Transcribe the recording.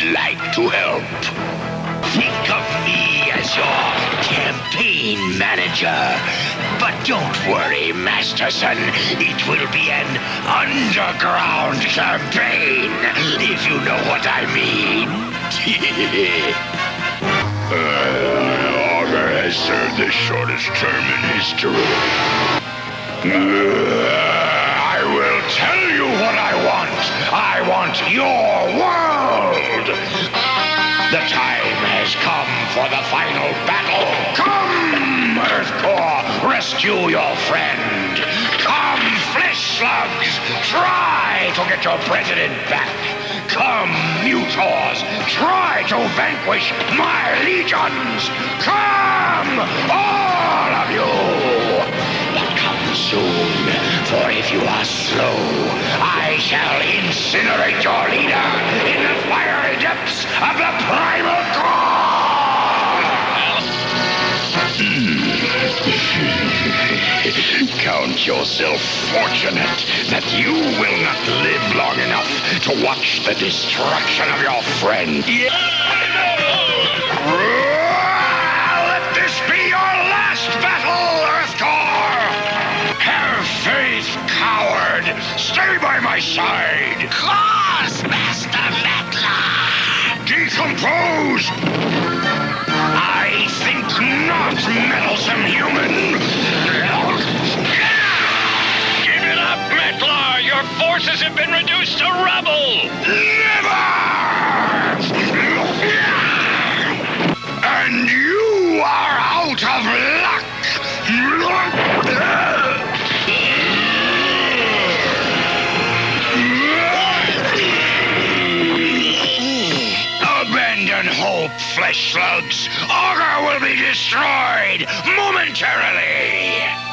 like to help. Think of me as your campaign manager. But don't worry, Masterson. It will be an underground campaign, if you know what I mean. Augur has served the shortest term in history. I will tell you what I want. I want your world. The time has come for the final battle. Come, Earthcore, rescue your friend. Come, Flesh Slugs, try to get your president back. Come, Mutors, try to vanquish my legions. Come, all of you. But come soon, for if you are slow, I shall incinerate your leader in the fiery depths of the primal core! Count yourself fortunate that you will not live long enough to watch the destruction of your friend. Let this be your last battle, Earthcore! Have faith, coward! Stay by my side! Cause, Master Mettler! Decompose! I think not, meddlesome human! Give it up, Mettler! Your forces have been reduced to rubble! Never! And you are out of luck! Abandon hope, Flesh Slugs. Augur will be destroyed momentarily.